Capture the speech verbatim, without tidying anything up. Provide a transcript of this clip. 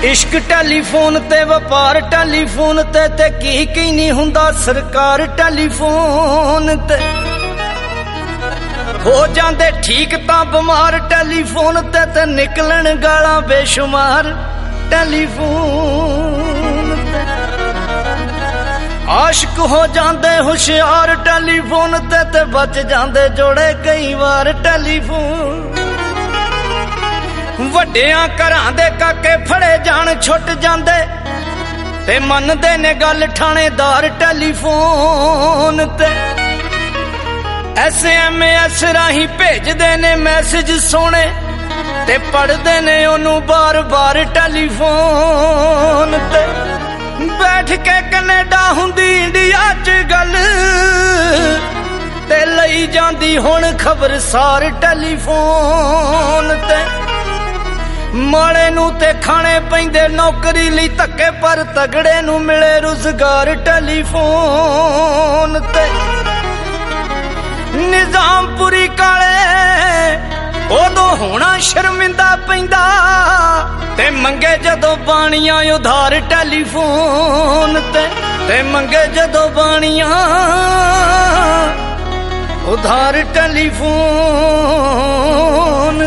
इश्क टैलीफोन ते वपार टैलीफोन ते ते की की नहीं हुंदा सरकार टैलीफोन ते हो जांदे ठीक तां बीमार टैलीफोन ते ते निकलन गालां बेशुमार टैलीफोन ते आशिक हो जांदे होशियार टैलीफोन ते ते बच जांदे जोड़े कई बार टैलीफोन ਵੱਡਿਆਂ ਘਰਾਂ ਦੇ ਕਾਕੇ ਫੜੇ ਜਾਣ ਛੁੱਟ ਜਾਂਦੇ ਤੇ ਮੰਨਦੇ ਨੇ ਗੱਲ ਥਾਣੇਦਾਰ ਟੈਲੀਫੋਨ ਤੇ ਐਸ ਐਮ ਐਸ ਰਾਹੀਂ ਭੇਜਦੇ ਨੇ ਮੈਸੇਜ ਸੋਹਣੇ ਤੇ ਪੜ੍ਹਦੇ ਨੇ ਉਹਨੂੰ ਬਾਰ-ਬਾਰ ਟੈਲੀਫੋਨ ਤੇ ਬੈਠ ਕੇ ਕੈਨੇਡਾ ਹੁੰਦੀ ਇੰਡੀਆ 'ਚ ਗੱਲ ਤੇ ਲਈ ਜਾਂਦੀ ਹੁਣ ਖਬਰਸਾਰ ਟੈਲੀਫੋਨ ਤੇ ਮਾੜੇ ਨੂੰ ਤੇ ਖਾਣੇ ਪੈਂਦੇ ਨੌਕਰੀ ਲਈ ਧੱਕੇ ਪਰ ਤਗੜੇ ਨੂੰ ਮਿਲੇ ਰੁਜ਼ਗਾਰ ਟੈਲੀਫੋਨ ਤੇ ਨਿਜ਼ਾਮਪੁਰੀ ਕਾਲੇ ਉਦੋਂ ਹੋਣਾ ਸ਼ਰਮਿੰਦਾ ਪੈਂਦਾ ਤੇ ਮੰਗੇ ਜਦੋਂ ਬਾਣੀਆਂ ਉਧਾਰ ਟੈਲੀਫੋਨ ਤੇ ਤੇ ਮੰਗੇ ਜਦੋਂ ਬਾਣੀਆਂ ਉਧਾਰ ਟੈਲੀਫੋਨ